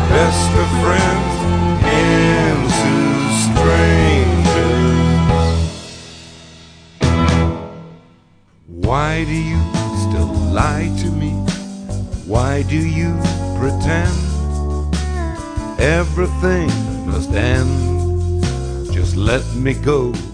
best of friends into strangers. Why do you still lie to me? Why do you pretend everything must end? Just let me go